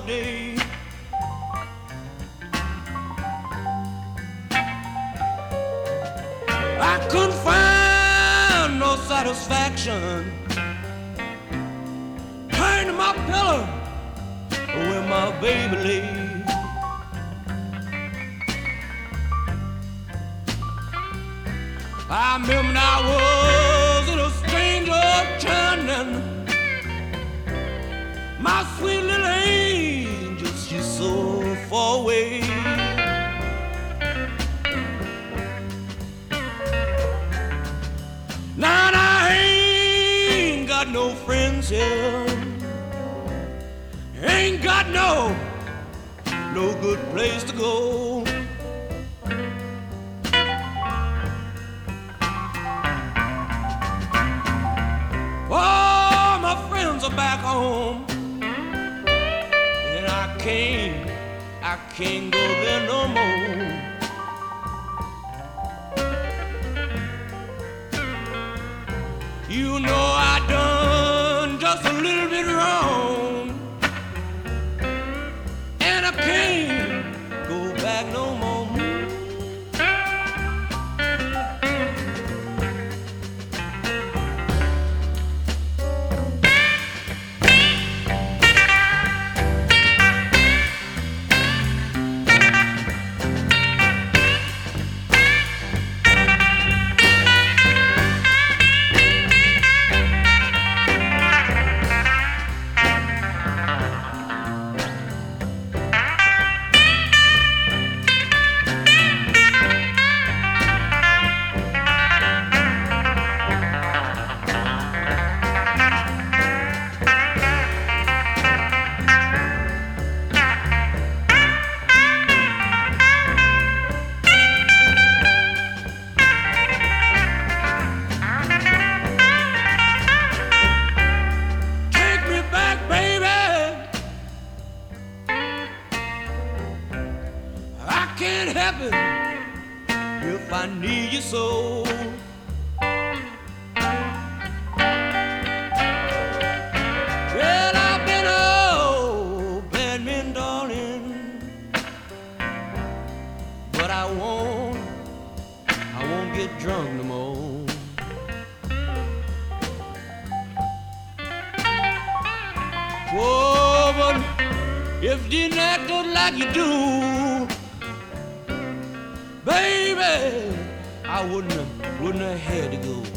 day. I couldn't find no satisfaction. Turn to my pillow where my baby lay. I remember I was in a stranger turning. My sweet little angel, she's so far away. Now I ain't got no friends here. Ain't got no good place to go. Oh, my friends are back home, and I can't go there no more. You know I done just a little bit wrong, and I can't go back no more. Can't help it if I need you so. Well, I've been old bad man, darling, but I won't get drunk no more. Whoa, but if you didn't act like you do, baby, I wouldn't have had to go.